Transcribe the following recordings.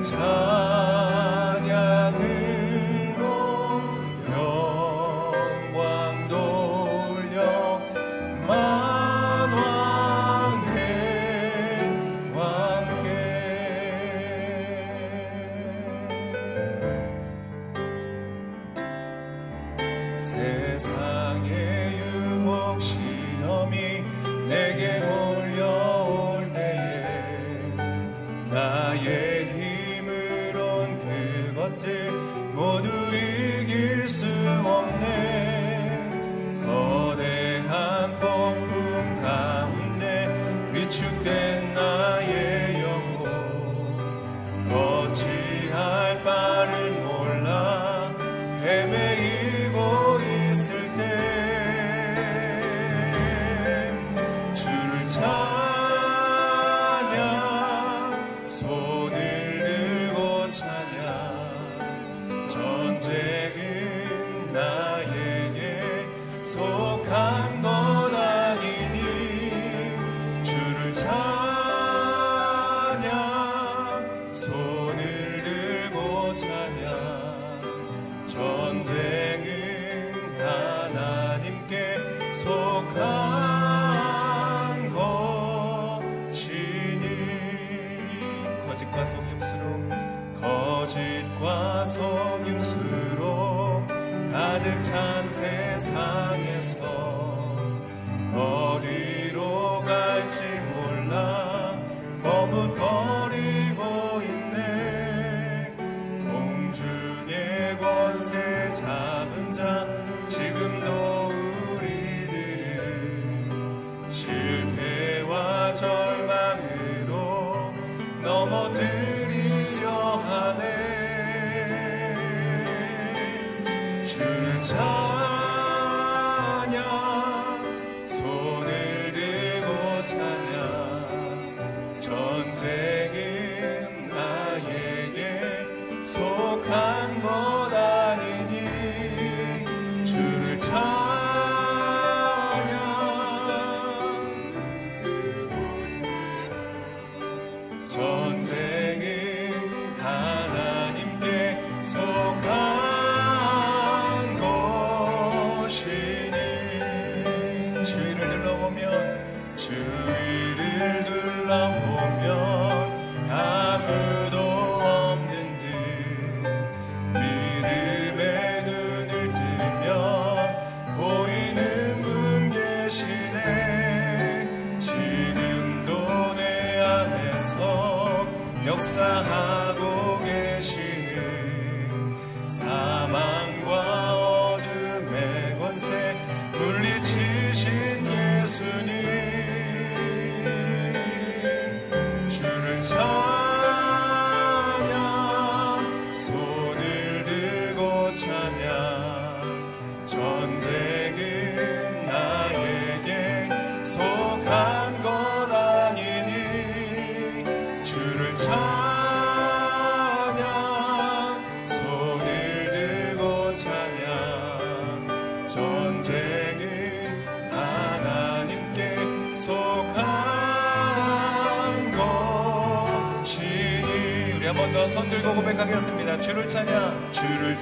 손 들고 고백하겠습니다. 주를 찬양, 주를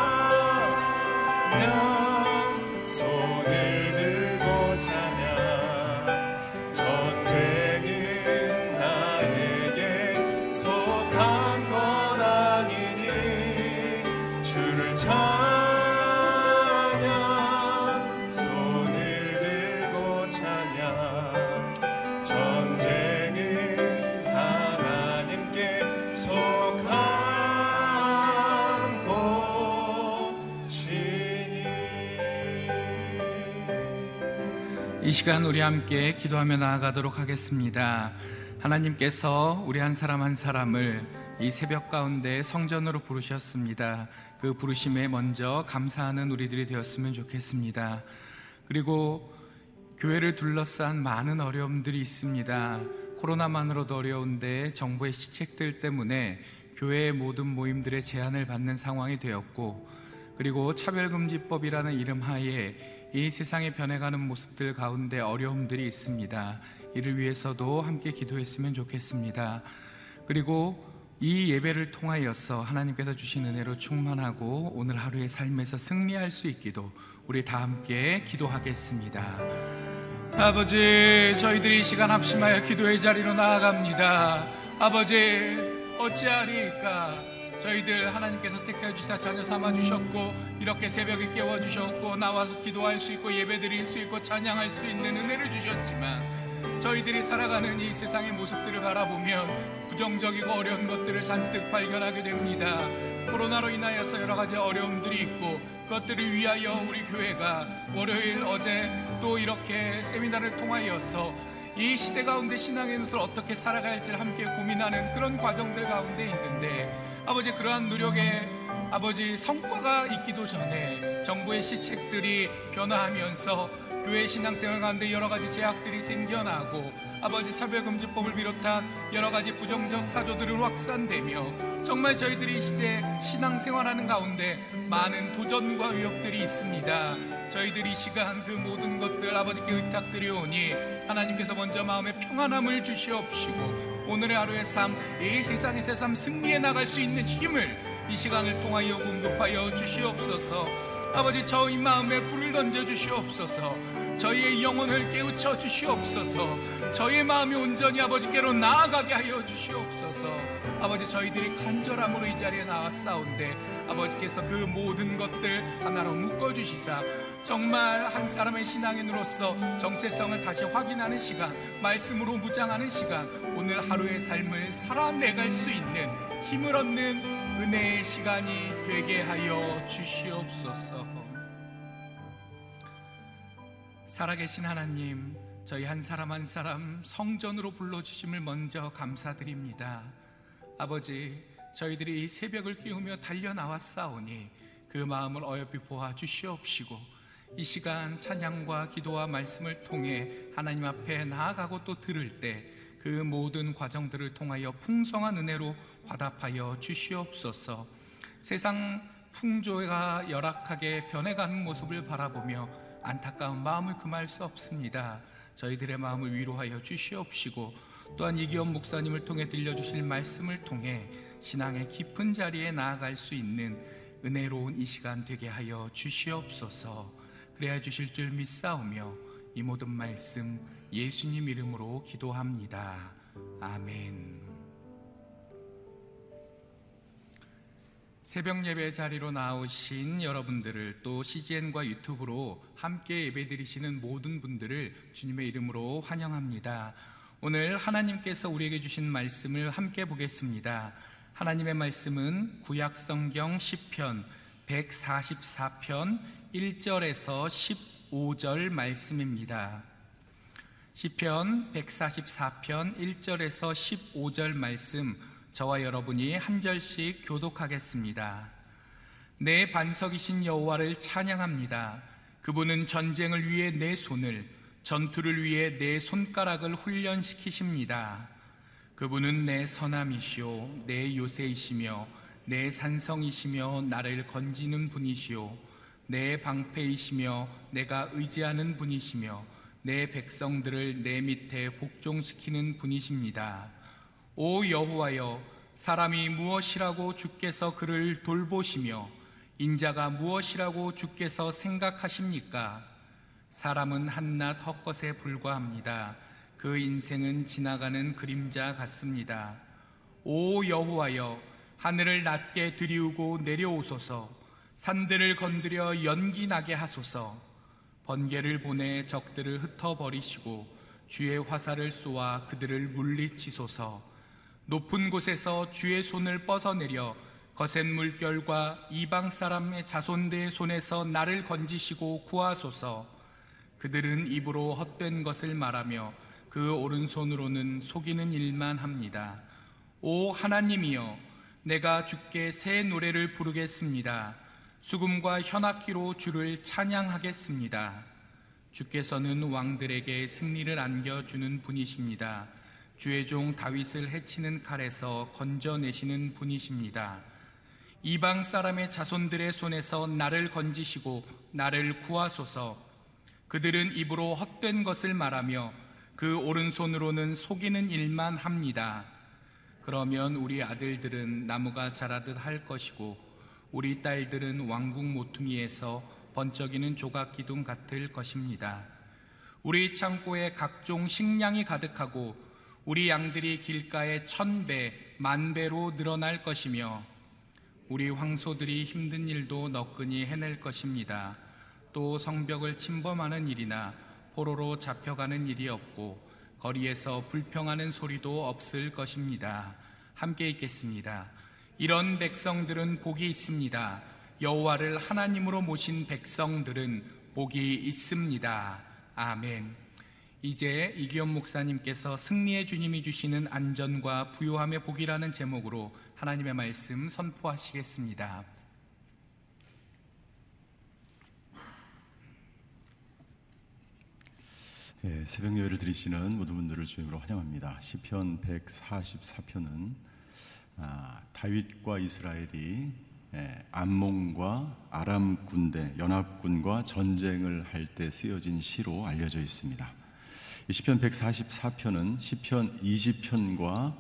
찬양, 손을 들고 찬양. 전쟁은 나에게 속한 것 아니니 주를 찬양, 손을 들고 찬양. 전쟁은 하나님께 이 시간 우리 함께 기도하며 나아가도록 하겠습니다. 하나님께서 우리 한 사람 한 사람을 이 새벽 가운데 성전으로 부르셨습니다. 그 부르심에 먼저 감사하는 우리들이 되었으면 좋겠습니다. 그리고 교회를 둘러싼 많은 어려움들이 있습니다. 코로나만으로도 어려운데 정부의 시책들 때문에 교회의 모든 모임들의 제한을 받는 상황이 되었고, 그리고 차별금지법이라는 이름 하에 이 세상에 변해가는 모습들 가운데 어려움들이 있습니다. 이를 위해서도 함께 기도했으면 좋겠습니다. 그리고 이 예배를 통하여서 하나님께서 주신 은혜로 충만하고 오늘 하루의 삶에서 승리할 수 있기도 우리 다 함께 기도하겠습니다. 아버지, 저희들이 이 시간 합심하여 기도의 자리로 나아갑니다. 아버지, 어찌하리까? 저희들 하나님께서 택하여 주시다 자녀 삼아 주셨고, 이렇게 새벽에 깨워 주셨고, 나와서 기도할 수 있고 예배 드릴 수 있고 찬양할 수 있는 은혜를 주셨지만, 저희들이 살아가는 이 세상의 모습들을 바라보면 부정적이고 어려운 것들을 잔뜩 발견하게 됩니다. 코로나로 인하여서 여러 가지 어려움들이 있고, 그것들을 위하여 우리 교회가 월요일 어제 또 이렇게 세미나를 통하여서 이 시대 가운데 신앙의 눈을 어떻게 살아가야 할지를 함께 고민하는 그런 과정들 가운데 있는데, 아버지, 그러한 노력에 아버지 성과가 있기도 전에 정부의 시책들이 변화하면서 교회 신앙생활 가운데 여러 가지 제약들이 생겨나고, 아버지 차별금지법을 비롯한 여러 가지 부정적 사조들은 확산되며, 정말 저희들이 이 시대 신앙생활하는 가운데 많은 도전과 위협들이 있습니다. 저희들이 이 시간 그 모든 것들 아버지께 의탁드리오니 하나님께서 먼저 마음의 평안함을 주시옵시고, 오늘의 하루의 삶, 이 세상의 삶 승리해 나갈 수 있는 힘을 이 시간을 통하여 공급하여 주시옵소서. 아버지, 저희 마음에 불을 던져 주시옵소서. 저희의 영혼을 깨우쳐 주시옵소서. 저희의 마음이 온전히 아버지께로 나아가게 하여 주시옵소서. 아버지, 저희들이 간절함으로 이 자리에 나왔사온데 아버지께서 그 모든 것들 하나로 묶어주시사 정말 한 사람의 신앙인으로서 정체성을 다시 확인하는 시간, 말씀으로 무장하는 시간, 오늘 하루의 삶을 살아내갈 수 있는 힘을 얻는 은혜의 시간이 되게 하여 주시옵소서. 살아계신 하나님, 저희 한 사람 한 사람 성전으로 불러주심을 먼저 감사드립니다. 아버지, 저희들이 이 새벽을 깨우며 달려나왔사오니 그 마음을 어여삐 보아 주시옵시고, 이 시간 찬양과 기도와 말씀을 통해 하나님 앞에 나아가고 또 들을 때 그 모든 과정들을 통하여 풍성한 은혜로 화답하여 주시옵소서. 세상 풍조가 열악하게 변해가는 모습을 바라보며 안타까운 마음을 금할 수 없습니다. 저희들의 마음을 위로하여 주시옵시고, 또한 이기원 목사님을 통해 들려주실 말씀을 통해 신앙의 깊은 자리에 나아갈 수 있는 은혜로운 이 시간 되게 하여 주시옵소서. 그래야 주실 줄 믿사오며 이 모든 말씀 예수님 이름으로 기도합니다. 아멘. 새벽 예배 자리로 나오신 여러분들을, 또 CGN과 유튜브로 함께 예배 드리시는 모든 분들을 주님의 이름으로 환영합니다. 오늘 하나님께서 우리에게 주신 말씀을 함께 보겠습니다. 하나님의 말씀은 구약성경 시편 144편 1절에서 15절 말씀입니다. 시편 144편 1절에서 15절 말씀, 저와 여러분이 한 절씩 교독하겠습니다. 내 반석이신 여호와를 찬양합니다. 그분은 전쟁을 위해 내 손을, 전투를 위해 내 손가락을 훈련시키십니다. 그분은 내 선함이시오, 내 요새이시며 내 산성이시며 나를 건지는 분이시오, 내 방패이시며 내가 의지하는 분이시며 내 백성들을 내 밑에 복종시키는 분이십니다. 오 여호와여, 사람이 무엇이라고 주께서 그를 돌보시며 인자가 무엇이라고 주께서 생각하십니까? 사람은 한낱 헛것에 불과합니다. 그 인생은 지나가는 그림자 같습니다. 오 여호와여, 하늘을 낮게 들이우고 내려오소서. 산들을 건드려 연기 나게 하소서. 번개를 보내 적들을 흩어버리시고 주의 화살을 쏘아 그들을 물리치소서. 높은 곳에서 주의 손을 뻗어내려 거센 물결과 이방 사람의 자손들의 손에서 나를 건지시고 구하소서. 그들은 입으로 헛된 것을 말하며 그 오른손으로는 속이는 일만 합니다. 오 하나님이여, 내가 주께 새 노래를 부르겠습니다. 수금과 현악기로 주를 찬양하겠습니다. 주께서는 왕들에게 승리를 안겨주는 분이십니다. 주의 종 다윗을 해치는 칼에서 건져내시는 분이십니다. 이방 사람의 자손들의 손에서 나를 건지시고 나를 구하소서. 그들은 입으로 헛된 것을 말하며 그 오른손으로는 속이는 일만 합니다. 그러면 우리 아들들은 나무가 자라듯 할 것이고 우리 딸들은 왕궁 모퉁이에서 번쩍이는 조각 기둥 같을 것입니다. 우리 창고에 각종 식량이 가득하고 우리 양들이 길가에 1000배, 10,000배로 늘어날 것이며 우리 황소들이 힘든 일도 너끈히 해낼 것입니다. 또 성벽을 침범하는 일이나 포로로 잡혀가는 일이 없고 거리에서 불평하는 소리도 없을 것입니다. 함께 읽겠습니다. 이런 백성들은 복이 있습니다. 여호와를 하나님으로 모신 백성들은 복이 있습니다. 아멘. 이제 이기현 목사님께서 승리의 주님이 주시는 안전과 부요함의 복이라는 제목으로 하나님의 말씀 선포하시겠습니다. 새벽 예배를 드리시는 모든 분들을 주님으로 환영합니다. 시편 144편은 다윗과 이스라엘이 암몬과 아람 군대, 연합군과 전쟁을 할 때 쓰여진 시로 알려져 있습니다. 이 시편 144편은 시편 20편과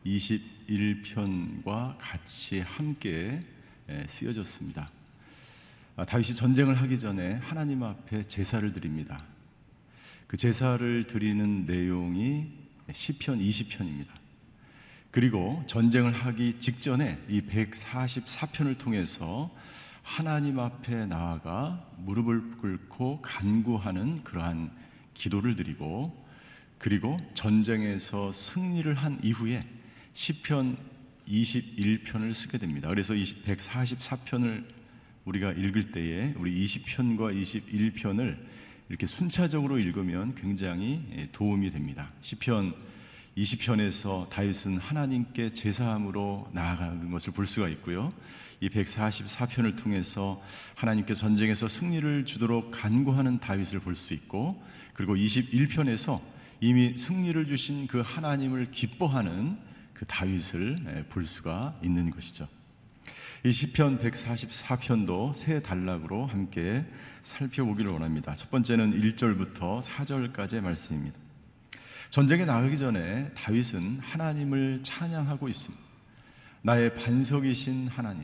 21편과 같이 함께 쓰여졌습니다. 다윗이 전쟁을 하기 전에 하나님 앞에 제사를 드립니다. 그 제사를 드리는 내용이 시편 20편입니다. 그리고 전쟁을 하기 직전에 이 144편을 통해서 하나님 앞에 나아가 무릎을 꿇고 간구하는 그러한 기도를 드리고, 그리고 전쟁에서 승리를 한 이후에 시편 21편을 쓰게 됩니다. 그래서 이 144편을 우리가 읽을 때에 우리 20편과 21편을 이렇게 순차적으로 읽으면 굉장히 도움이 됩니다. 시편 20편에서 다윗은 하나님께 제사함으로 나아가는 것을 볼 수가 있고요. 이 144편을 통해서 하나님께 전쟁에서 승리를 주도록 간구하는 다윗을 볼 수 있고, 그리고 21편에서 이미 승리를 주신 그 하나님을 기뻐하는 그 다윗을 볼 수가 있는 것이죠. 이 시편 144편도 세 단락으로 함께 살펴보기를 원합니다. 첫 번째는 1절부터 4절까지의 말씀입니다. 전쟁에 나가기 전에 다윗은 하나님을 찬양하고 있습니다. 나의 반석이신 하나님.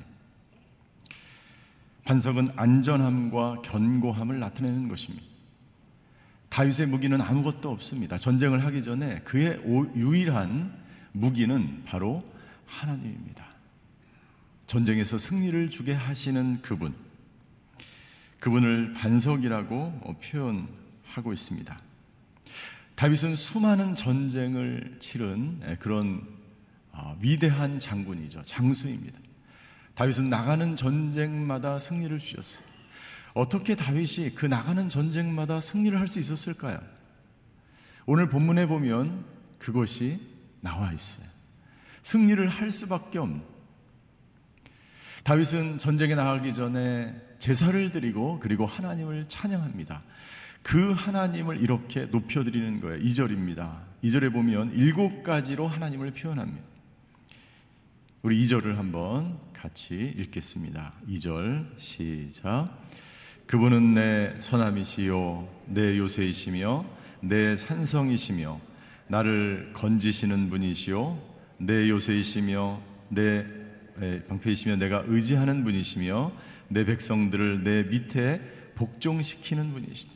반석은 안전함과 견고함을 나타내는 것입니다. 다윗의 무기는 아무것도 없습니다. 전쟁을 하기 전에 그의 유일한 무기는 바로 하나님입니다. 전쟁에서 승리를 주게 하시는 그분을 반석이라고 표현하고 있습니다. 다윗은 수많은 전쟁을 치른 그런 위대한 장군이죠. 장수입니다. 다윗은 나가는 전쟁마다 승리를 주셨어요. 어떻게 다윗이 그 나가는 전쟁마다 승리를 할 수 있었을까요? 오늘 본문에 보면 그것이 나와 있어요. 승리를 할 수밖에 없는, 다윗은 전쟁에 나가기 전에 제사를 드리고 그리고 하나님을 찬양합니다. 그 하나님을 이렇게 높여드리는 거예요. 2절입니다. 2절에 보면 7가지로 하나님을 표현합니다. 우리 2절을 한번 같이 읽겠습니다. 2절 시작. 그분은 내 선함이시요 내 요새이시며 내 산성이시며 나를 건지시는 분이시요 내 요새이시며 내 방패이시며 내가 의지하는 분이시며 내 백성들을 내 밑에 복종시키는 분이시다.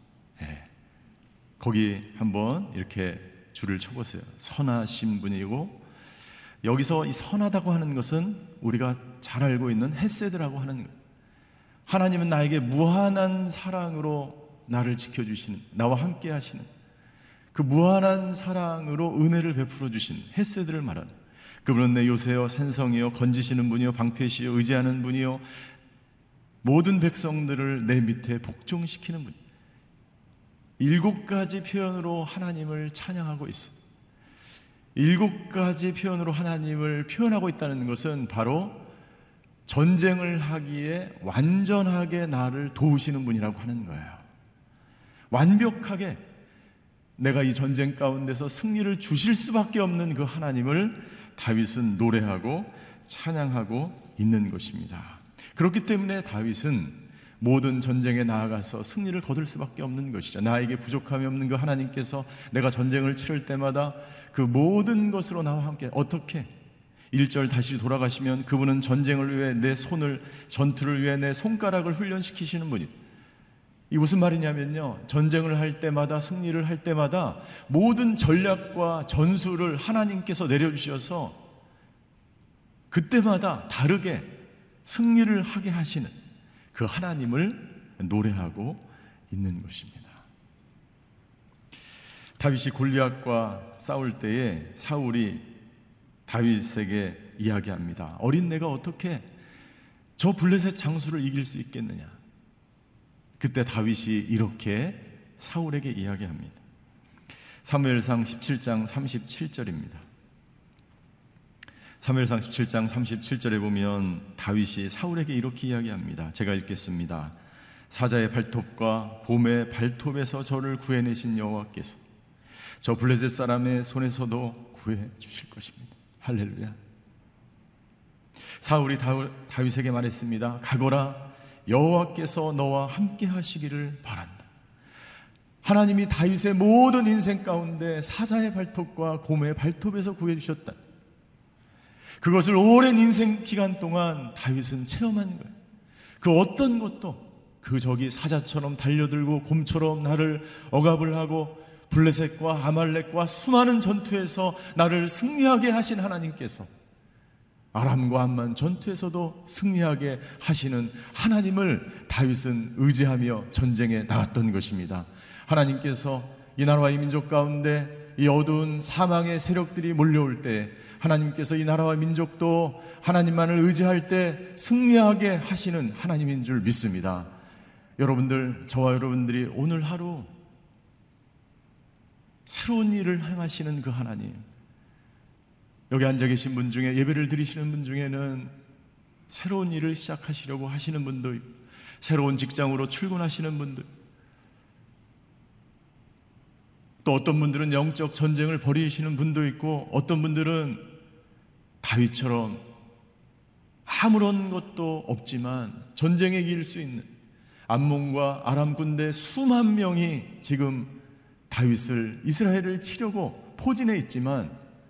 거기 한번 이렇게 줄을 쳐보세요. 선하신 분이고, 여기서 이 선하다고 하는 것은 우리가 잘 알고 있는 헤세드라고 하는 거예요. 하나님은 나에게 무한한 사랑으로 나를 지켜주시는, 나와 함께 하시는 그 무한한 사랑으로 은혜를 베풀어 주신 헤세드를 말하는, 그분은 내 요새여 산성이여 건지시는 분이요 방패시여 의지하는 분이요 모든 백성들을 내 밑에 복종시키는 분. 7가지 표현으로 하나님을 찬양하고 있습니다. 7가지 표현으로 하나님을 표현하고 있다는 것은 바로 전쟁을 하기에 완전하게 나를 도우시는 분이라고 하는 거예요. 완벽하게 내가 이 전쟁 가운데서 승리를 주실 수밖에 없는 그 하나님을 다윗은 노래하고 찬양하고 있는 것입니다. 그렇기 때문에 다윗은 모든 전쟁에 나아가서 승리를 거둘 수밖에 없는 것이죠. 나에게 부족함이 없는 그 하나님께서 내가 전쟁을 치를 때마다 그 모든 것으로 나와 함께 어떻게 1절 다시 돌아가시면 그분은 전쟁을 위해 내 손을, 전투를 위해 내 손가락을 훈련시키시는 분이. 이 무슨 말이냐면요, 전쟁을 할 때마다, 승리를 할 때마다 모든 전략과 전술을 하나님께서 내려주셔서 그때마다 다르게 승리를 하게 하시는 그 하나님을 노래하고 있는 것입니다. 다윗이 골리앗과 싸울 때에 사울이 다윗에게 이야기합니다. 어린 내가 어떻게 저 블레셋 장수를 이길 수 있겠느냐. 그때 다윗이 이렇게 사울에게 이야기합니다. 사무엘상 17장 37절입니다. 사무엘상 17장 37절에 보면 다윗이 사울에게 이렇게 이야기합니다. 제가 읽겠습니다. 사자의 발톱과 곰의 발톱에서 저를 구해내신 여호와께서 저 블레셋 사람의 손에서도 구해 주실 것입니다. 할렐루야. 사울이 다윗에게 말했습니다. 가거라, 여호와께서 너와 함께 하시기를 바란다. 하나님이 다윗의 모든 인생 가운데 사자의 발톱과 곰의 발톱에서 구해 주셨다. 그것을 오랜 인생 기간 동안 다윗은 체험한 거예요. 그 어떤 것도 그 적이 사자처럼 달려들고 곰처럼 나를 억압을 하고 블레셋과 아말렉과 수많은 전투에서 나를 승리하게 하신 하나님께서 아람과 암만 전투에서도 승리하게 하시는 하나님을 다윗은 의지하며 전쟁에 나갔던 것입니다. 하나님께서 이 나라와 이 민족 가운데 이 어두운 사망의 세력들이 몰려올 때 하나님께서 이 나라와 민족도 하나님만을 의지할 때 승리하게 하시는 하나님인 줄 믿습니다. 여러분들, 저와 여러분들이 오늘 하루 새로운 일을 행하시는 그 하나님, 여기 앉아 계신 분 중에 예배를 드리시는 분 중에는 새로운 일을 시작하시려고 하시는 분도 있고, 새로운 직장으로 출근하시는 분들, 또 어떤 분들은 영적 전쟁을 벌이시는 분도 있고, 어떤 분들은 다윗처럼 아무런 것도 없지만 전쟁에 이길 수 있는 암몬과 아람 군대 수만 명이 지금 다윗을, 이스라엘을 치려고 포진해 있지만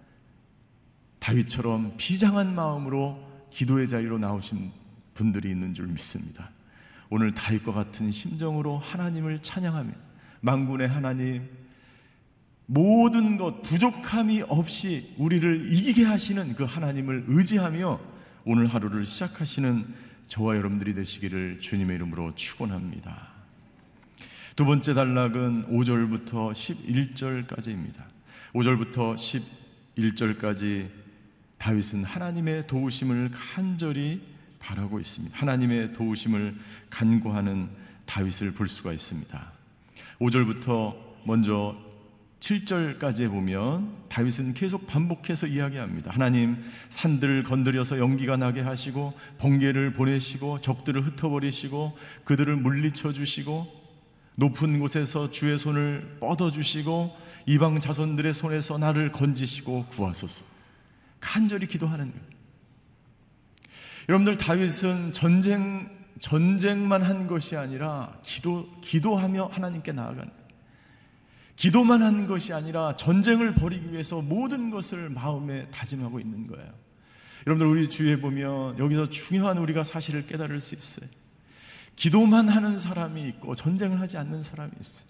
다윗처럼 비장한 마음으로 기도의 자리로 나오신 분들이 있는 줄 믿습니다. 오늘 다윗과 같은 심정으로 하나님을 찬양하며 만군의 하나님, 모든 것 부족함이 없이 우리를 이기게 하시는 그 하나님을 의지하며 오늘 하루를 시작하시는 저와 여러분들이 되시기를 주님의 이름으로 축원합니다. 두 번째 단락은 5절부터 11절까지입니다. 5절부터 11절까지 다윗은 하나님의 도우심을 간절히 바라고 있습니다. 하나님의 도우심을 간구하는 다윗을 볼 수가 있습니다. 5절부터 먼저 7절까지 보면 다윗은 계속 반복해서 이야기합니다. 하나님, 산들을 건드려서 연기가 나게 하시고 번개를 보내시고 적들을 흩어버리시고 그들을 물리쳐 주시고 높은 곳에서 주의 손을 뻗어주시고 이방 자손들의 손에서 나를 건지시고 구하소서. 간절히 기도하는 거예요. 여러분들, 다윗은 전쟁만 한 것이 아니라 기도하며 하나님께 나아가는 거예요. 기도만 한 것이 아니라 전쟁을 벌이기 위해서 모든 것을 마음에 다짐하고 있는 거예요. 여러분들, 우리 주위에 보면 여기서 중요한 우리가 사실을 깨달을 수 있어요. 기도만 하는 사람이 있고 전쟁을 하지 않는 사람이 있어요.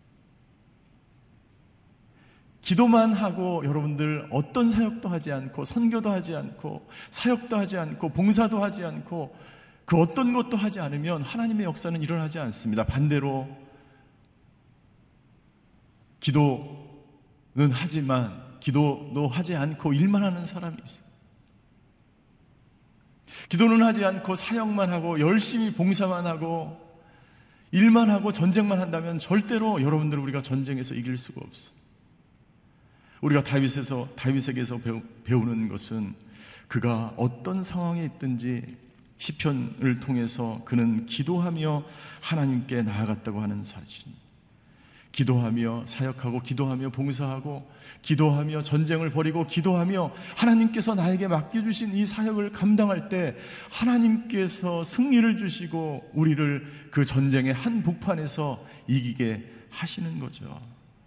기도만 하고 여러분들 어떤 사역도 하지 않고 선교도 하지 않고 사역도 하지 않고 봉사도 하지 않고 그 어떤 것도 하지 않으면 하나님의 역사는 일어나지 않습니다. 반대로 기도는 하지만 기도도 하지 않고 일만 하는 사람이 있어요. 기도는 하지 않고 사역만 하고 열심히 봉사만 하고 일만 하고 전쟁만 한다면 절대로 여러분들 우리가 전쟁에서 이길 수가 없어요. 우리가 다윗에게서 배우는 것은 그가 어떤 상황에 있든지 시편을 통해서 그는 기도하며 하나님께 나아갔다고 하는 사실. 기도하며 사역하고, 기도하며 봉사하고, 기도하며 전쟁을 벌이고, 기도하며 하나님께서 나에게 맡겨주신 이 사역을 감당할 때 하나님께서 승리를 주시고 우리를 그 전쟁의 한 복판에서 이기게 하시는 거죠.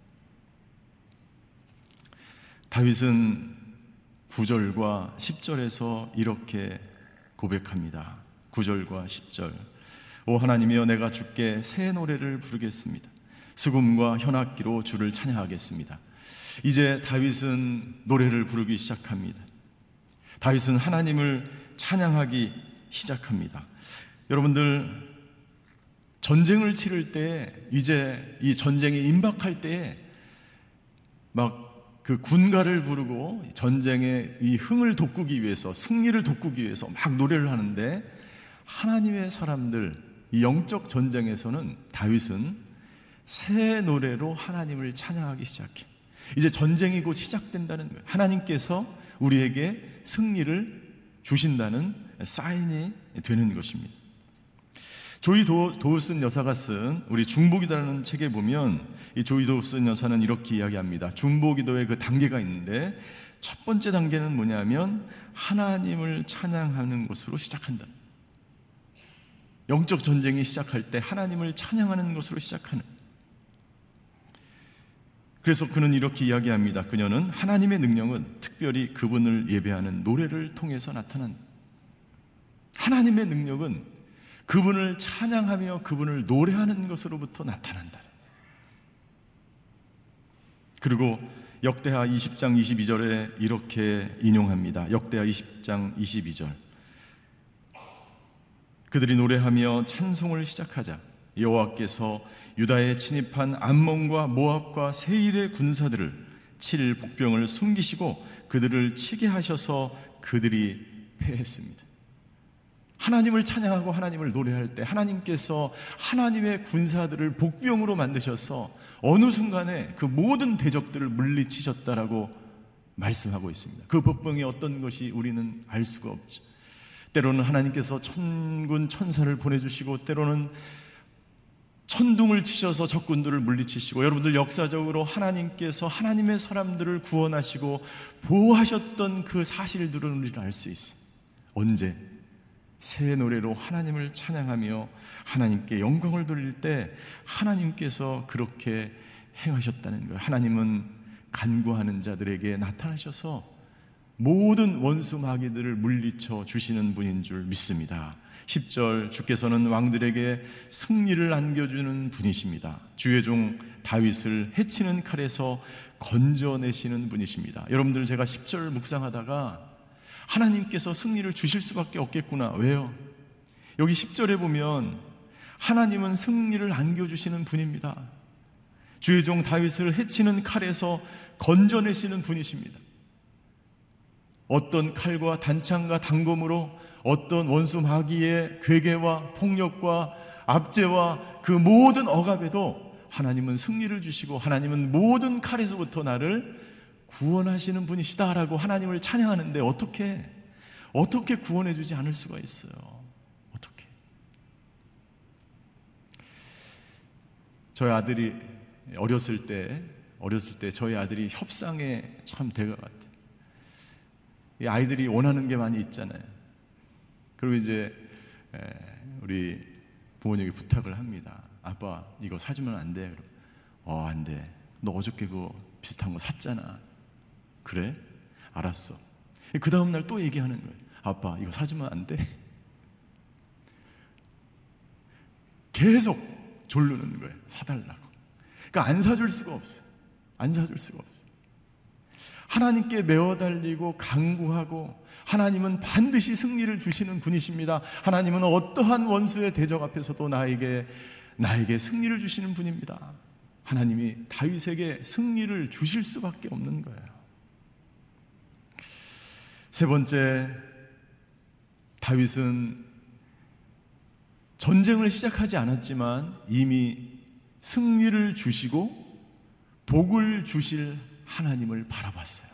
다윗은 9절과 10절에서 이렇게 고백합니다. 9절과 10절. 오 하나님이여, 내가 주께 새 노래를 부르겠습니다. 수금과 현악기로 주를 찬양하겠습니다. 이제 다윗은 노래를 부르기 시작합니다. 다윗은 하나님을 찬양하기 시작합니다. 여러분들, 전쟁을 치를 때, 이제 이 전쟁이 임박할 때에 막 그 군가를 부르고 전쟁의 이 흥을 돋구기 위해서, 승리를 돋구기 위해서 막 노래를 하는데, 하나님의 사람들, 이 영적 전쟁에서는 다윗은 새 노래로 하나님을 찬양하기 시작해. 이제 전쟁이 곧 시작된다는 거예요. 하나님께서 우리에게 승리를 주신다는 사인이 되는 것입니다. 조이 도우슨 여사가 쓴 우리 중보기도라는 책에 보면, 이 조이 도우슨 여사는 이렇게 이야기합니다. 중보기도의 그 단계가 있는데, 첫 번째 단계는 뭐냐면 하나님을 찬양하는 것으로 시작한다. 영적 전쟁이 시작할 때 하나님을 찬양하는 것으로 시작하는. 그래서 그는 이렇게 이야기합니다. 그녀는 하나님의 능력은 특별히 그분을 예배하는 노래를 통해서 나타난다. 하나님의 능력은 그분을 찬양하며 그분을 노래하는 것으로부터 나타난다. 그리고 역대하 20장 22절에 이렇게 인용합니다. 역대하 20장 22절. 그들이 노래하며 찬송을 시작하자 여호와께서 유다에 침입한 암몬과 모압과 세일의 군사들을 칠 복병을 숨기시고 그들을 치게 하셔서 그들이 패했습니다. 하나님을 찬양하고 하나님을 노래할 때 하나님께서 하나님의 군사들을 복병으로 만드셔서 어느 순간에 그 모든 대적들을 물리치셨다라고 말씀하고 있습니다. 그 복병이 어떤 것이 우리는 알 수가 없죠. 때로는 하나님께서 천군 천사를 보내주시고, 때로는 천둥을 치셔서 적군들을 물리치시고, 여러분들 역사적으로 하나님께서 하나님의 사람들을 구원하시고 보호하셨던 그 사실들을 우리는 알 수 있어요. 언제? 새 노래로 하나님을 찬양하며 하나님께 영광을 돌릴 때 하나님께서 그렇게 행하셨다는 거예요. 하나님은 간구하는 자들에게 나타나셔서 모든 원수 마귀들을 물리쳐 주시는 분인 줄 믿습니다. 10절, 주께서는 왕들에게 승리를 안겨주는 분이십니다. 주의 종 다윗을 해치는 칼에서 건져내시는 분이십니다. 여러분들, 제가 10절 묵상하다가 하나님께서 승리를 주실 수밖에 없겠구나. 왜요? 여기 10절에 보면 하나님은 승리를 안겨주시는 분입니다. 주의 종 다윗을 해치는 칼에서 건져내시는 분이십니다. 어떤 칼과 단창과 단검으로 어떤 원수 마귀의 괴계와 폭력과 압제와 그 모든 억압에도 하나님은 승리를 주시고 하나님은 모든 칼에서부터 나를 구원하시는 분이시다라고 하나님을 찬양하는데 어떻게 구원해 주지 않을 수가 있어요? 어떻게? 저희 아들이 어렸을 때 저희 아들이 협상의 참 대가 같아요. 이 아이들이 원하는 게 많이 있잖아요. 그리고 이제 우리 부모님이 부탁을 합니다. 아빠, 이거 사주면 안 돼. 안 돼. 너 어저께 그거 비슷한 거 샀잖아. 그래? 알았어. 그 다음날 또 얘기하는 거예요. 아빠, 이거 사주면 안 돼? 계속 졸르는 거예요. 사달라고. 그러니까 안 사줄 수가 없어요. 안 사줄 수가 없어요. 하나님께 메어달리고 간구하고, 하나님은 반드시 승리를 주시는 분이십니다. 하나님은 어떠한 원수의 대적 앞에서도 나에게 승리를 주시는 분입니다. 하나님이 다윗에게 승리를 주실 수밖에 없는 거예요. 세 번째, 다윗은 전쟁을 시작하지 않았지만 이미 승리를 주시고 복을 주실 하나님을 바라봤어요.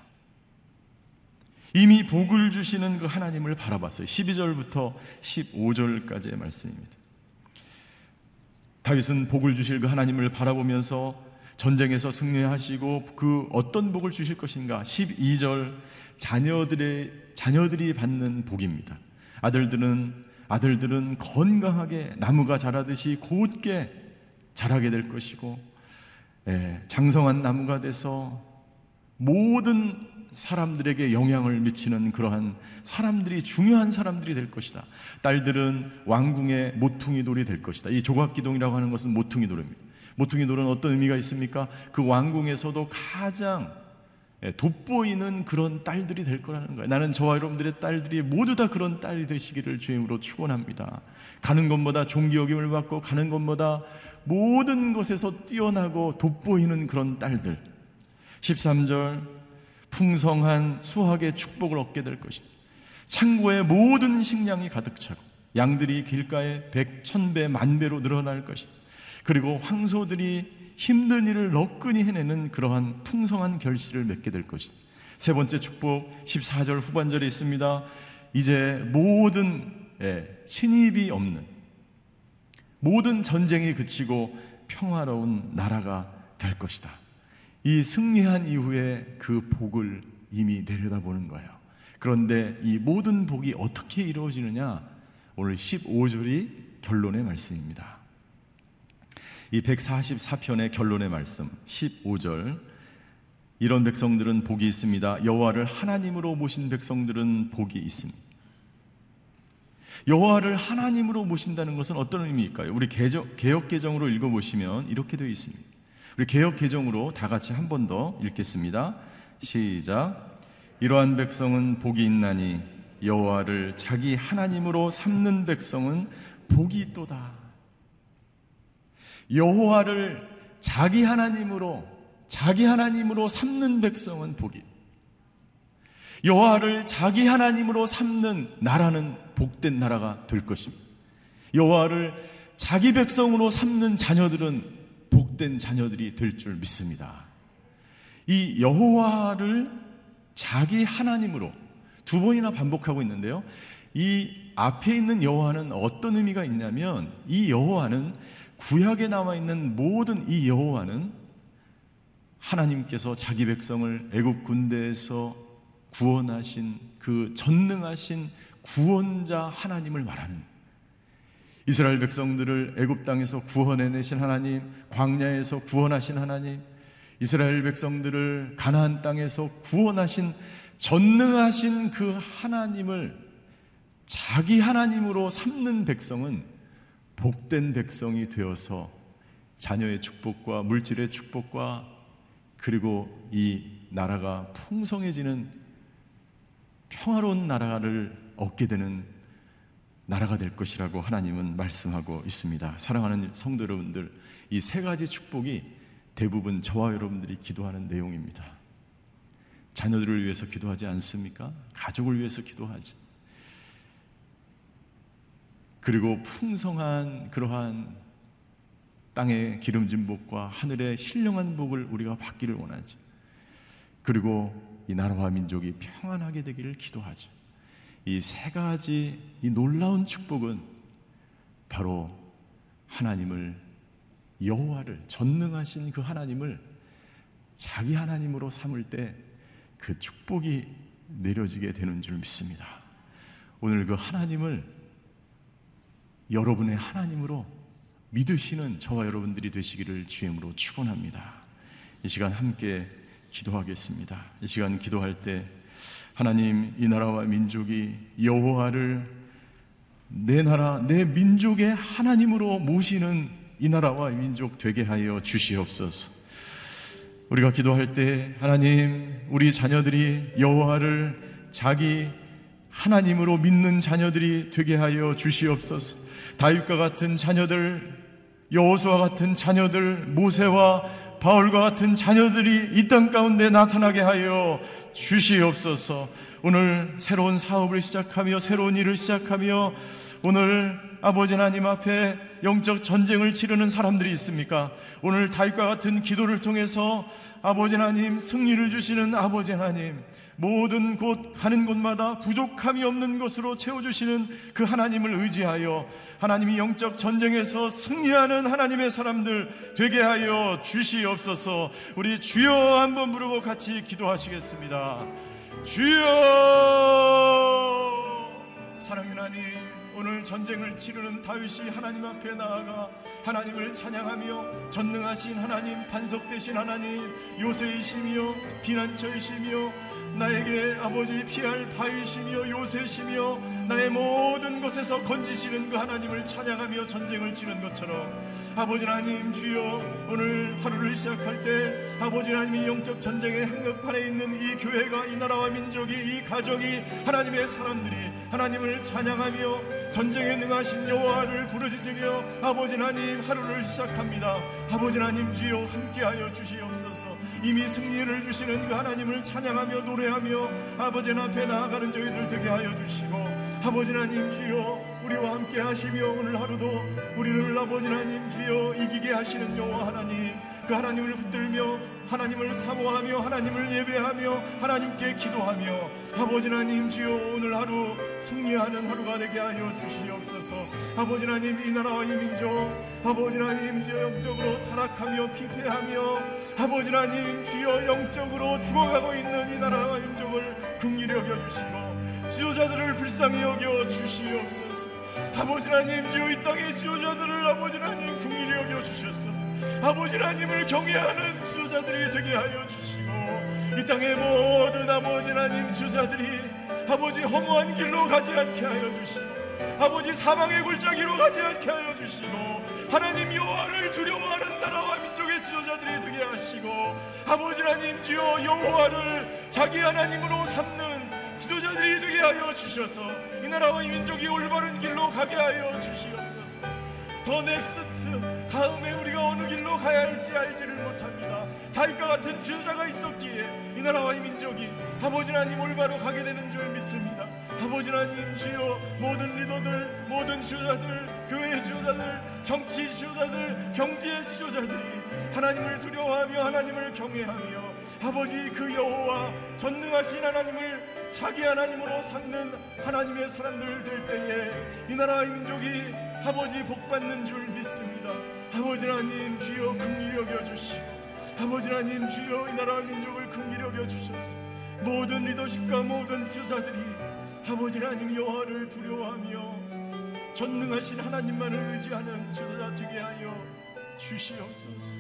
이미 복을 주시는 그 하나님을 바라봤어요. 12절부터 15절까지의 말씀입니다. 다윗은 복을 주실 그 하나님을 바라보면서 전쟁에서 승리하시고 그 어떤 복을 주실 것인가? 12절 자녀들이 받는 복입니다. 아들들은 건강하게 나무가 자라듯이 곧게 자라게 될 것이고, 장성한 나무가 돼서 모든 사람들에게 영향을 미치는 그러한 사람들이, 중요한 사람들이 될 것이다. 딸들은 왕궁의 모퉁이 돌이 될 것이다. 이 조각기둥이라고 하는 것은 모퉁이 돌입니다. 모퉁이 돌은 어떤 의미가 있습니까? 그 왕궁에서도 가장 돋보이는 그런 딸들이 될 거라는 거예요. 나는 저와 여러분들의 딸들이 모두 다 그런 딸이 되시기를 주임으로 축원합니다. 가는 것보다 존귀 여김을 받고 가는 것보다 모든 것에서 뛰어나고 돋보이는 그런 딸들. 13절 풍성한 수확의 축복을 얻게 될 것이다. 창고에 모든 식량이 가득 차고 양들이 길가에 100, 1000배, 10,000배로 늘어날 것이다. 그리고 황소들이 힘든 일을 너끈히 해내는 그러한 풍성한 결실을 맺게 될 것이다. 세 번째 축복 14절 후반절에 있습니다. 이제 모든 침입이 없는, 모든 전쟁이 그치고 평화로운 나라가 될 것이다. 이 승리한 이후에 그 복을 이미 내려다보는 거예요. 그런데 이 모든 복이 어떻게 이루어지느냐? 오늘 15절이 결론의 말씀입니다. 이 144편의 결론의 말씀 15절, 이런 백성들은 복이 있습니다. 여호와를 하나님으로 모신 백성들은 복이 있습니다. 여호와를 하나님으로 모신다는 것은 어떤 의미일까요? 우리 개역 개정으로 읽어보시면 이렇게 되어 있습니다. 우리 개역 개정으로 다 같이 한 번 더 읽겠습니다. 시작. 이러한 백성은 복이 있나니 여호와를 자기 하나님으로 삼는 백성은 복이 있도다. 여호와를 자기 하나님으로 삼는 백성은 복이, 여호와를 자기 하나님으로 삼는 나라는 복된 나라가 될 것입니다. 여호와를 자기 백성으로 삼는 자녀들은 복된 자녀들이 될 줄 믿습니다. 이 여호와를 자기 하나님으로 두 번이나 반복하고 있는데요, 이 앞에 있는 여호와는 어떤 의미가 있냐면, 이 여호와는 구약에 나와 있는 모든 이 여호와는 하나님께서 자기 백성을 애굽 군대에서 구원하신 그 전능하신 구원자 하나님을 말하는, 이스라엘 백성들을 애굽 땅에서 구원해내신 하나님, 광야에서 구원하신 하나님, 이스라엘 백성들을 가나안 땅에서 구원하신 전능하신 그 하나님을 자기 하나님으로 삼는 백성은 복된 백성이 되어서 자녀의 축복과 물질의 축복과 그리고 이 나라가 풍성해지는 평화로운 나라를 얻게 되는 나라가 될 것이라고 하나님은 말씀하고 있습니다. 사랑하는 성도 여러분들, 이 세 가지 축복이 대부분 저와 여러분들이 기도하는 내용입니다. 자녀들을 위해서 기도하지 않습니까? 가족을 위해서 기도하지. 그리고 풍성한 그러한 땅의 기름진 복과 하늘의 신령한 복을 우리가 받기를 원하지. 그리고 이 나라와 민족이 평안하게 되기를 기도하죠. 이 세 가지 이 놀라운 축복은 바로 하나님을, 여호와를, 전능하신 그 하나님을 자기 하나님으로 삼을 때 그 축복이 내려지게 되는 줄 믿습니다. 오늘 그 하나님을 여러분의 하나님으로 믿으시는 저와 여러분들이 되시기를 주임으로 축원합니다. 이 시간 함께 기도하겠습니다. 이 시간 기도할 때 하나님, 이 나라와 민족이 여호와를 내 나라, 내 민족의 하나님으로 모시는 이 나라와 민족 되게 하여 주시옵소서. 우리가 기도할 때 하나님, 우리 자녀들이 여호와를 자기 하나님으로 믿는 자녀들이 되게 하여 주시옵소서. 다윗과 같은 자녀들, 여호수아 같은 자녀들, 모세와 바울과 같은 자녀들이 이 땅 가운데 나타나게 하여 주시옵소서. 오늘 새로운 사업을 시작하며 새로운 일을 시작하며 오늘 아버지 하나님 앞에 영적 전쟁을 치르는 사람들이 있습니까? 오늘 다윗과 같은 기도를 통해서 아버지 하나님 승리를 주시는 아버지 하나님, 모든 곳 가는 곳마다 부족함이 없는 것으로 채워주시는 그 하나님을 의지하여 하나님이 영적 전쟁에서 승리하는 하나님의 사람들 되게 하여 주시옵소서. 우리 주여 한번 부르고 같이 기도하시겠습니다. 주여! 사랑하는 하나님, 오늘 전쟁을 치르는 다윗이 하나님 앞에 나아가 하나님을 찬양하며 전능하신 하나님, 반석되신 하나님, 요새이시며 피난처이시며 나에게 아버지 피할 바위시며 요새시며 나의 모든 것에서 건지시는 그 하나님을 찬양하며 전쟁을 치는 것처럼 아버지 하나님, 주여 오늘 하루를 시작할 때 아버지 하나님이 영적 전쟁의 한복판에 있는 이 교회가, 이 나라와 민족이, 이 가정이, 하나님의 사람들이 하나님을 찬양하며 전쟁에 능하신 여호와를 부르짖으며 아버지 하나님 하루를 시작합니다. 아버지 하나님, 주여 함께하여 주시옵소서. 이미 승리를 주시는 그 하나님을 찬양하며 노래하며 아버지 앞에 나아가는 저희들 되게 하여 주시고, 아버지 하나님 주여 우리와 함께 하시며 오늘 하루도 우리를 아버지 하나님 주여 이기게 하시는 여호와 하나님, 그 하나님을 붙들며 하나님을 사모하며 하나님을 예배하며 하나님께 기도하며 아버지 하나님 주여 오늘 하루 승리하는 하루가 되게 하여 주시옵소서. 아버지 하나님, 이 나라와 이 민족 아버지 하나님 주여 영적으로 타락하며 피폐하며 아버지 하나님 주여 영적으로 죽어가고 있는 이 나라와 민족을 긍휼히 여겨주시고 지도자들을 불쌍히 여겨 주시옵소서. 아버지 하나님 주여 이 땅의 지도자들을 아버지 하나님 긍휼히 여겨 주셔서 아버지 하나님을 경외하는 지도자들이 되게 하여 주시고, 이 땅의 모든 아버지 하나님 지도자들이 아버지 허무한 길로 가지 않게 하여 주시고 아버지 사망의 골짜기로 가지 않게 하여 주시고 하나님 여호와를 두려워하는 나라와 민족의 지도자들이 되게 하시고 아버지 하나님 주여 여호와를 자기 하나님으로 삼는 지도자들이 되게 하여 주셔서 이 나라와 이 민족이 올바른 길로 가게 하여 주시옵소서. 더 넥스트, 다음에 우리가 어느 길로 가야 할지 알지를 못합니다. 다윗과 같은 지도자가 있었기에 이 나라와 이 민족이 아버지 하나님 올바로 가게 되는 줄 믿습니다. 아버지 하나님 주여 모든 리더들, 모든 지도자들, 교회 지도자들, 정치 지도자들, 경제 지도자들이 하나님을 두려워하며 하나님을 경외하며 아버지 그 여호와 전능하신 하나님을 자기 하나님으로 삼는 하나님의 사람들 될 때에 이 나라의 민족이 아버지 복받는 줄 믿습니다. 아버지 하나님 주여 긍휼히 여겨주시고 아버지 하나님 주여 이 나라의 민족을 긍휼히 여겨주셔서 모든 리더십과 모든 지도자들이 아버지 하나님 여호와를 두려워하며 전능하신 하나님만을 의지하는 지도자 되게 하여 주시옵소서.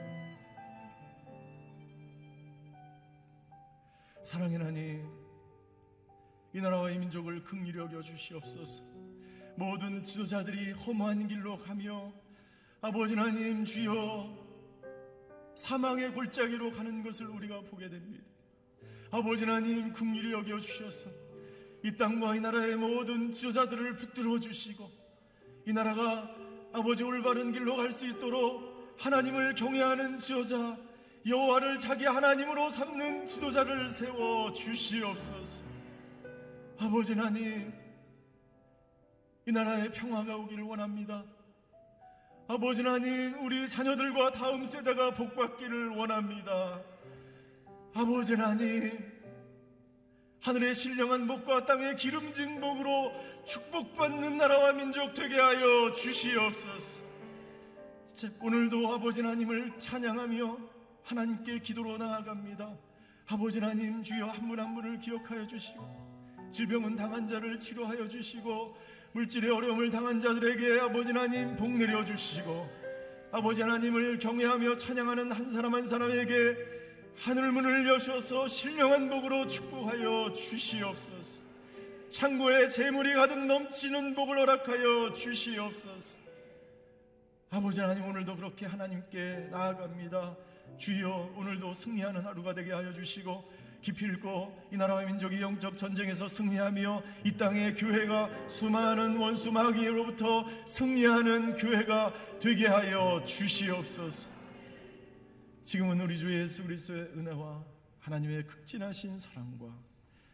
사랑의 하나님, 이 나라와 이 민족을 긍휼히 여겨 주시옵소서. 모든 지도자들이 허무한 길로 가며 아버지 하나님 주여 사망의 골짜기로 가는 것을 우리가 보게 됩니다. 아버지 하나님 긍휼히 여겨 주셔서 이 땅과 이 나라의 모든 지도자들을 붙들어 주시고 이 나라가 아버지 올바른 길로 갈 수 있도록 하나님을 경외하는 지도자, 여호와를 자기 하나님으로 삼는 지도자를 세워 주시옵소서. 아버지 하나님, 이 나라에 평화가 오기를 원합니다. 아버지 하나님, 우리 자녀들과 다음 세대가 복받기를 원합니다. 아버지 하나님, 하늘의 신령한 복과 땅의 기름진 복으로 축복받는 나라와 민족 되게 하여 주시옵소서. 오늘도 아버지 하나님을 찬양하며 하나님께 기도로 나아갑니다. 아버지 하나님 주여 한 분 한 분을 기억하여 주시고 질병은 당한 자를 치료하여 주시고 물질의 어려움을 당한 자들에게 아버지 하나님 복 내려 주시고 아버지 하나님을 경외하며 찬양하는 한 사람 한 사람에게 하늘문을 여셔서 신령한 복으로 축복하여 주시옵소서. 창고에 재물이 가득 넘치는 복을 허락하여 주시옵소서. 아버지 하나님, 오늘도 그렇게 하나님께 나아갑니다. 주여, 오늘도 승리하는 하루가 되게 하여 주시고 기필코 이 나라와 민족이 영적 전쟁에서 승리하며 이 땅의 교회가 수많은 원수 마귀로부터 승리하는 교회가 되게 하여 주시옵소서. 지금은 우리 주 예수 그리스도의 은혜와 하나님의 극진하신 사랑과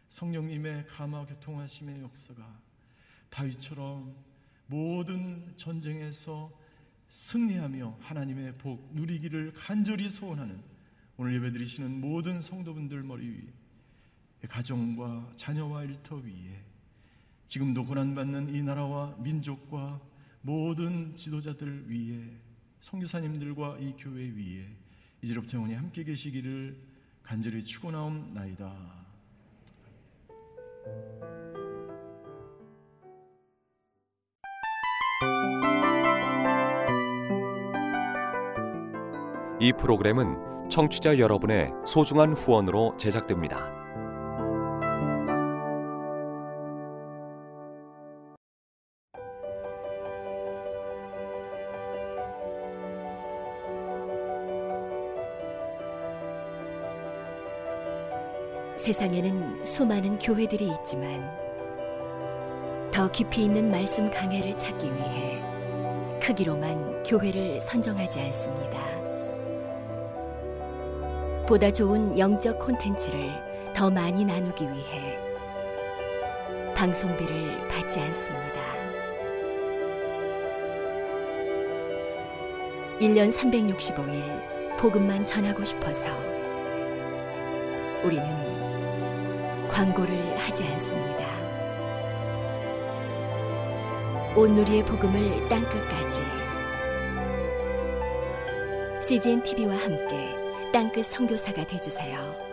성령님의 감화 교통하심의 역사가 다윗처럼 모든 전쟁에서 승리하며 하나님의 복 누리기를 간절히 소원하는 오늘 예배드리시는 모든 성도분들 머리 위에, 가정과 자녀와 일터 위에, 지금도 고난받는 이 나라와 민족과 모든 지도자들 위에, 선교사님들과 이 교회 위에 이제부터 영원히 함께 계시기를 간절히 축원하옵나이다. 이 프로그램은 청취자 여러분의 소중한 후원으로 제작됩니다. 세상에는 수많은 교회들이 있지만 더 깊이 있는 말씀 강해를 찾기 위해 크기로만 교회를 선정하지 않습니다. 보다 좋은 영적 콘텐츠를 더 많이 나누기 위해 방송비를 받지 않습니다. 1년 365일 복음만 전하고 싶어서 우리는 광고를 하지 않습니다. 온누리의 복음을 땅끝까지 CGN TV와 함께 땅끝 선교사가 되어주세요.